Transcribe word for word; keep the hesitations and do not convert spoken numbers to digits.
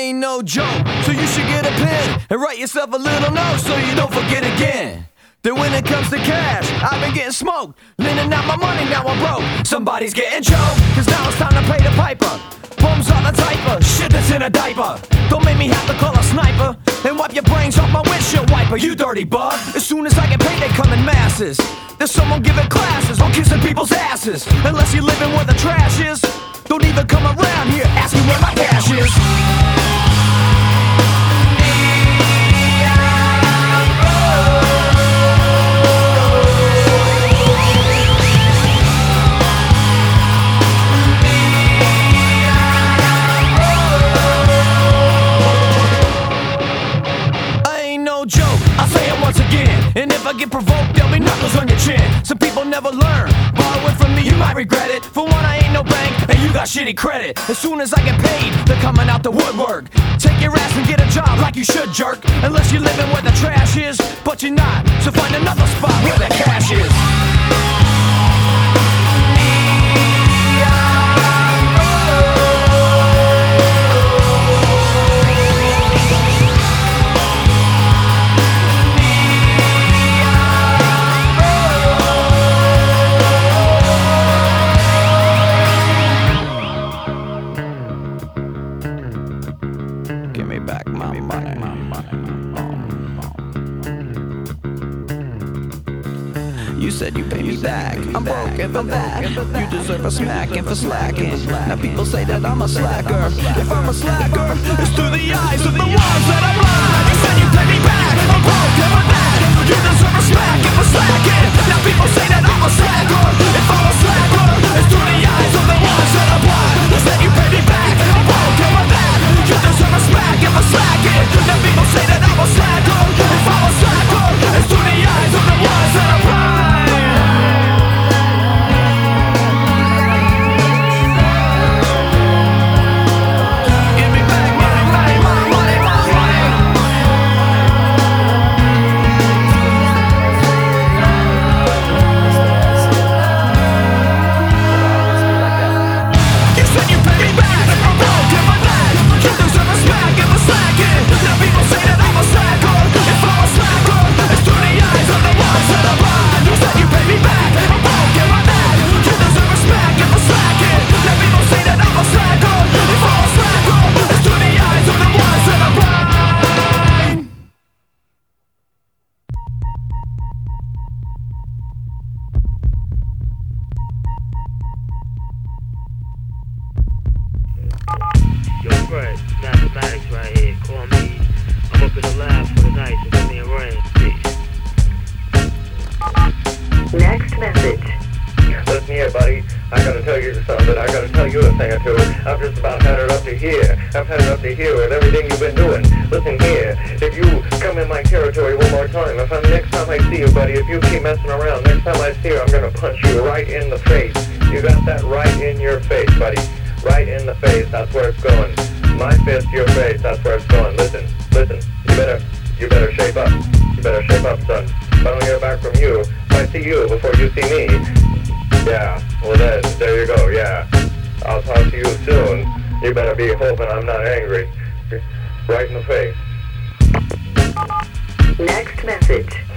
ain't no joke, so you should get a pen and write yourself a little note so you don't forget again. Then when it comes to cash, I've been getting smoked, lending out my money, now I'm broke. Somebody's getting choked, cause now it's time to pay the piper. Bums on the typer, shit that's in a diaper. Don't make me have to call a sniper and wipe your brains off my windshield wiper, you dirty bug. As soon as I get paid, they come in masses. There's someone giving classes on kissing people's asses. Unless you're living where the trash is, don't even come around here asking where my cash is. And if I get provoked, there'll be knuckles on your chin. Some people never learn. Borrow it from me, you might regret it. For one, I ain't no bank, and you got shitty credit. As soon as I get paid, they're coming out the woodwork. Take your ass and get a job like you should, jerk. Unless you're living where the trash is, but you're not. So find another spot where the cash is. Give me back my money, my money. You said you pay me back. I'm broke and for that. You deserve a smacking for slacking. Now people say that I'm a slacker. If I'm a slacker, it's through the eyes of the ones that I'm blind. You said you pay me back. I'm broke and for that. You deserve a smacking for slacking. Now people say that I'm a slacker. If I'm a slacker, it's through the eyes of the ones that I'm blind. You said you pay me back. I'm broke and for that. You deserve a smacking for slacking. Now people say that I'm a slacker. If I'm a slacker, it's through the eyes of the ones that I'm blind. Yo, Fred, mathematics right here. Call me. I'm up in the lab for the night, so give me a ring. Peace. Next message. Listen here, buddy. I gotta tell you something. I gotta tell you a thing or two. I've just about had it up to here. I've had it up to here with everything you've been doing. Listen here. If you come in my territory one more time, if I'm next time I see you, buddy, if you keep messing around, next time I see you, I'm gonna punch you right in the face. You got that right in your face, buddy. Right in the face, that's where it's going. My fist to your face, that's where it's going. Listen, listen, you better, you better shape up. You better shape up, son. If I don't hear back from you, if I see you before you see me, yeah, well then, there you go, yeah. I'll talk to you soon. You better be hoping I'm not angry. Right in the face. Next message.